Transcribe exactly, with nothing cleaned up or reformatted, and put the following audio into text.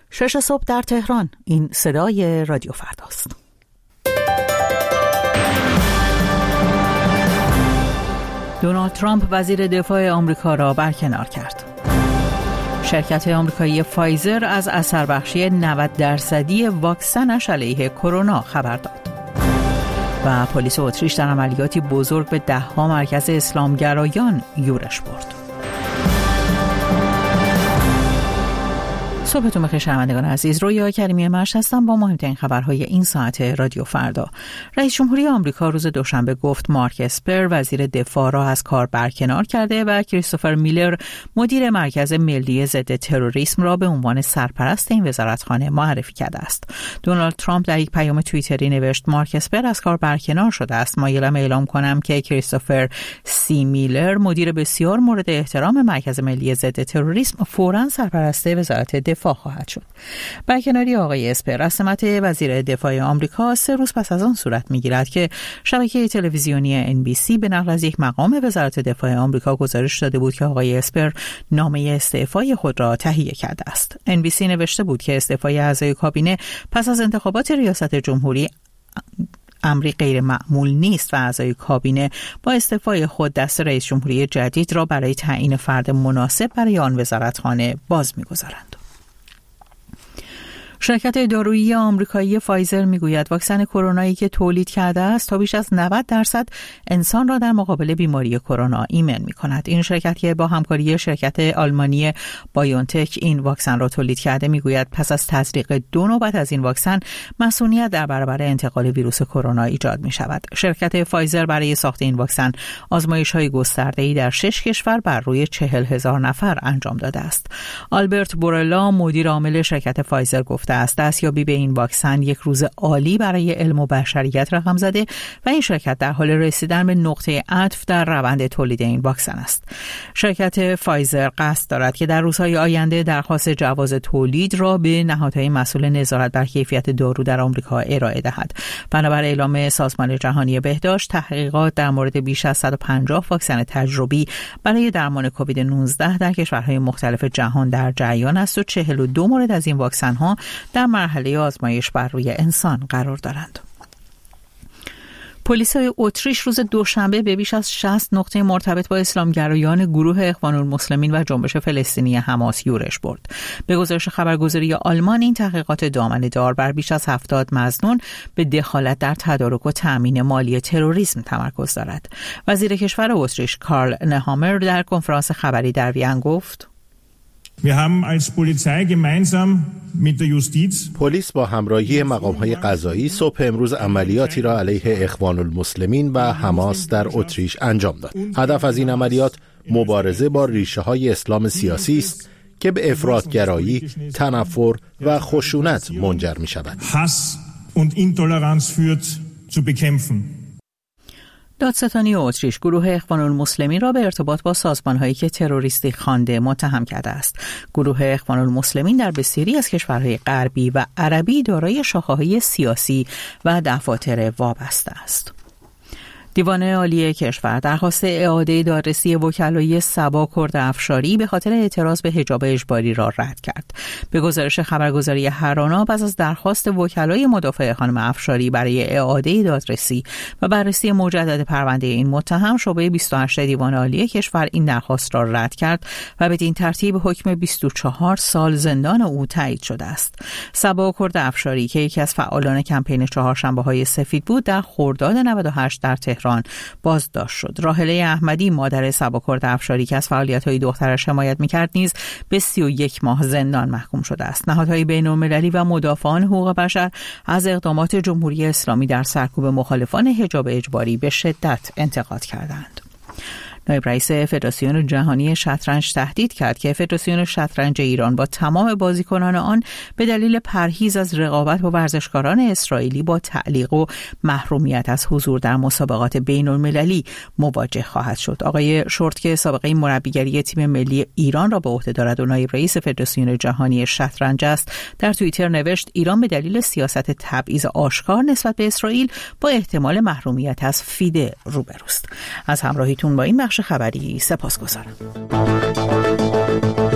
شش صبح در تهران. این صدای رادیو فرداست. دونالد ترامپ وزیر دفاع آمریکا را برکنار کرد. شرکت آمریکایی فایزر از اثر بخشی نود درصدی واکسنش علیه کرونا خبر داد. و پلیس اتریش در عملیاتی بزرگ به ده ها مرکز اسلامگرایان یورش برد. صبحتون بخیر شنوندگان عزیز، رویا کریمی مرش هستم با مهمترین خبرهای این ساعت رادیو فردا. رئیس جمهوری آمریکا روز دوشنبه گفت مارک اسپر وزیر دفاع را از کار برکنار کرده و کریستوفر میلر مدیر مرکز ملی ضد تروریسم را به عنوان سرپرست این وزارتخانه معرفی کرده است. دونالد ترامپ در یک پیام توییتری نوشت مارک اسپر از کار برکنار شده است. مایلم اعلام کنم که کریستوفر سی میلر مدیر بسیار مورد احترام مرکز ملی ضد تروریسم فوراً سرپرست وزارت دفاع خواهد شد. برکناری آقای اسپر از سمت وزیر دفاع آمریکا سه روز پس از آن صورت می‌گیرد که شبکه تلویزیونی ان بی سی به نقل از یک مقام وزارت دفاع آمریکا گزارش داده بود که آقای اسپر نامه استعفای خود را تهیه کرده است. ان بی سی نوشته بود که استعفای اعضای کابینه پس از انتخابات ریاست جمهوری امری غیر معمول نیست و اعضای کابینه با استعفای خود دست رئیس جمهوری جدید را برای تعیین فرد مناسب برای آن وزارتخانه باز می‌گذارند. شرکت دارویی آمریکایی فایزر میگوید واکسن کرونایی که تولید کرده است تا بیش از نود درصد انسان را در مقابل بیماری کرونا ایمن می‌کند. این شرکت که با همکاری شرکت آلمانی بایونتک این واکسن را تولید کرده میگوید پس از تزریق دو نوبت از این واکسن مسئولیت در برابر انتقال ویروس کرونا ایجاد می‌شود. شرکت فایزر برای ساخت این واکسن آزمایش‌های گسترده‌ای در شش کشور بر روی چهل هزار نفر انجام داده است. آلبرت بورلا مدیر عامل شرکت فایزر گفت است دستیابی به این واکسن یک روز عالی برای علم و بشریت رقم زده و این شرکت در حال رسیدن به نقطه عطف در روند تولید این واکسن است. شرکت فایزر قصد دارد که در روزهای آینده درخواست جواز تولید را به نهادهای مسئول نظارت بر کیفیت دارو در آمریکا ارائه دهد. بنابر اعلام سازمان جهانی بهداشت تحقیقات در مورد بیش از صد و پنجاه واکسن تجربی برای درمان کووید نوزده در کشورهای مختلف جهان در جریان است و چهل و دو مورد از این واکسن ها در مرحله آزمایش بر روی انسان قرار دارند. پلیس اتریش روز دوشنبه به بیش از شصت نقطه مرتبط با اسلامگرایان گروه اخوان المسلمین و جنبش فلسطینی حماس یورش برد. به گزارش خبرگزاری آلمان این تحقیقات دامنه دار بر بیش از هفتاد مظنون به دخالت در تدارک و تامین مالی تروریسم تمرکز دارد. وزیر کشور اتریش کارل نهامر در کنفرانس خبری در وین گفت Wir haben als Polizei gemeinsam mit der Justiz پلیس با همراهی مقام‌های قضایی صبح امروز عملیاتی را علیه اخوان المسلمین و حماس در اتریش انجام داد. هدف از این عملیات مبارزه با ریشه‌های اسلام سیاسی است که به افراط‌گرایی، تنفر و خشونت منجر می‌شود. Hass und Intoleranz führt zu bekämpfen. دادستانی اتریش گروه اخوان المسلمین را به ارتباط با سازمان‌هایی که تروریستی خوانده متهم کرده است. گروه اخوان المسلمین در بسیاری از کشورهای غربی و عربی دارای شاخه‌های سیاسی و دفاتر وابسته است. دیوان عالی کشور درخواست اعاده دادرسی وکلای صبا کرد افشاری به خاطر اعتراض به حجاب اجباری را رد کرد. به گزارش خبرگزاری هرانا پس از درخواست وکلای مدافع خانم افشاری برای اعاده دادرسی و بررسی مجدد پرونده این متهم، شعبه بیست و هشت دیوان عالی کشور این درخواست را رد کرد و بدین ترتیب حکم بیست و چهار سال زندان او تایید شده است. صبا کرد افشاری که یکی از فعالان کمپین چهارشنبه‌های سفید بود، در خرداد نود و هشت در تهران بازداشت شد. راحله احمدی مادر صبا کرد افشاری که از فعالیت‌های دخترش حمایت می‌کرد نیز به سی و یک ماه زندان محکوم شده است. نهادهای بین‌المللی و مدافعان حقوق بشر از اقدامات جمهوری اسلامی در سرکوب مخالفان حجاب اجباری به شدت انتقاد کردند. نایب رئیس فدراسیون جهانی شطرنج تهدید کرد که فدراسیون شطرنج ایران با تمام بازیکنان آن به دلیل پرهیز از رقابت با ورزشکاران اسرائیلی با تعلیق و محرومیت از حضور در مسابقات بین‌المللی مواجه خواهد شد. آقای شورت که سابقه مربیگری تیم ملی ایران را به عهده دارد و نایب رئیس فدراسیون جهانی شطرنج است، در توییتر نوشت ایران به دلیل سیاست تبعیض آشکار نسبت به اسرائیل با احتمال محرومیت از فیده روبروست. از همراهیتون با این بخش خبری سپاسگزارم.